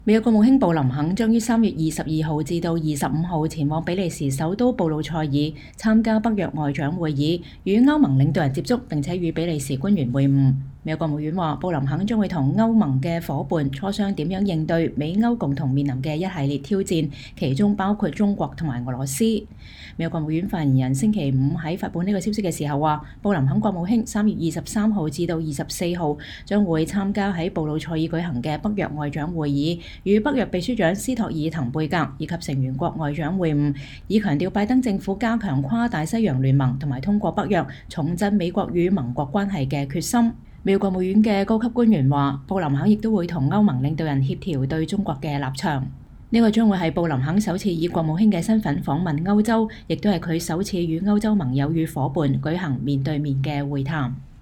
美國國務卿布林肯將於3月22號至到25號前往比利時首都布魯塞爾參加北約外長會議，與歐盟領導人接觸，並且與比利時官員會晤。美國國務院話，布林肯將會同歐盟嘅夥伴磋商點樣應對美歐共同面臨嘅一系列挑戰，其中包括中國同埋俄羅斯。美國國務院發言人星期五喺發布呢個消息嘅時候話，布林肯國務卿3月23號至到24號將會參加喺布魯塞爾舉行嘅北約外長會議，與北約秘書長斯托爾滕貝格以及成員國外長會晤，以強調拜登政府加強跨大西洋聯盟同埋通過北約重振美國與盟國關係嘅決心。美國國務院嘅高級官員話，布林肯亦都會同歐盟領導人協調對中國嘅立場。呢個將會係布林肯首次以國務卿嘅身份訪問歐洲，亦都係佢首次與歐洲盟友與夥伴舉行面對面嘅會談。